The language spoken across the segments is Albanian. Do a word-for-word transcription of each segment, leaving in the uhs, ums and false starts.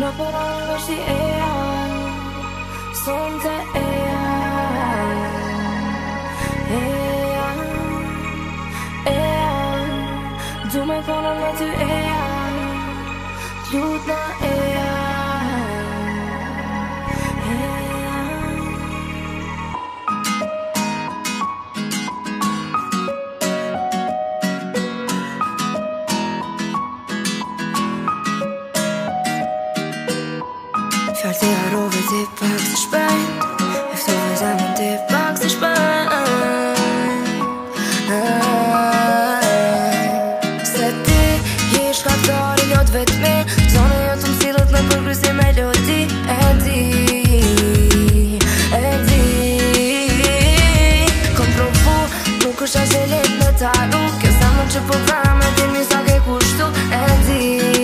Më përën vështi e janë Son të e janë E janë E janë Du me konë me ty e janë Lut në e janë E janë Fjallë ti harove ti pak si shpejt Eftove zemën ti pak si shpejt Se ti je shkaktari njot vetëmi Zone jo të m'silët në përkrysi melodi E di, e di Kom provu, nuk është ashe let me taru Kjo zemën që po pra me ti mi sa ke kushtu E di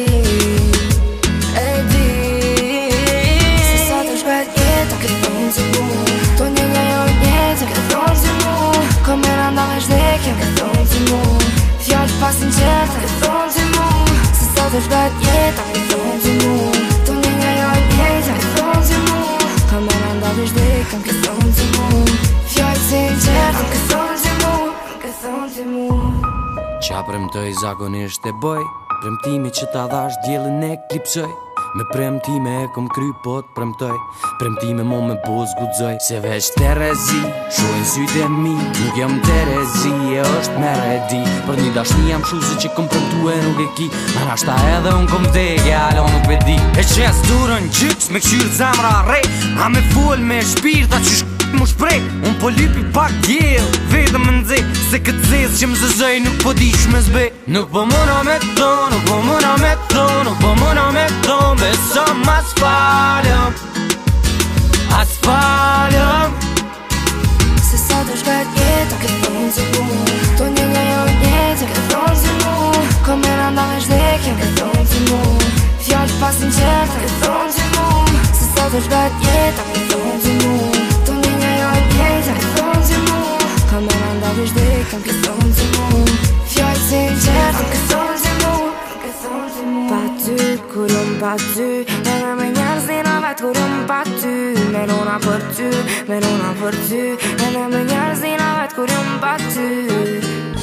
Pasin qertë, ke thonë që mu Se sot është vetë jetë, ke thonë që mu Të një nga jo e njejtë, ke thonë që mu Ka me në ndalë është dikëm, ke thonë që mu Fjallë sinqertë, ke thonë që mu Ke thonë që mu Qa premtoj zakonisht e boj Premtimi që ta dhash djelën e klipsoj Me premtime e kom kry po t'premtoj Premtime mo me boz gudzoj Se veç Terezi, shojnë sytë e mi Nuk jam Terezi, e është meredi Për një dashni jam shuzi që kom premtu e nuk e ki Ma nashta edhe unë kom dhege, alo nuk vedi E që jas durën gjyks me këshyrë zemra rej A me full me shpirta që shk*** mu shprej Unë po lypi pak djel, vedëm më nëzhe Se këtë zez që më zëzëj nuk po dish me zbe Nuk po mëna me to, nuk po mëna me to Nuk po mëna me to, besom as falëm As falëm Se sot është vetë jetë, ke thonë që mu To një nga jo jetë, ke thonë që mu Ko me në ndalë është dhekje, ke thonë që mu Fjallë pasin qertë, ke thonë që mu Se sot është vetë jetë, ke thonë që mu To një nga jo jetë, ke thonë që mu Ko me në ndalë është dhekje, ke thonë që mu Fjallë sinqertë, ke thonë që mu Ke thonë që mu Pa ty, kur unë pa ty Edhe me njerës dina vetë kur unë pa ty Menona për ty, menona për ty Edhe me njerës dina vetë kur unë pa ty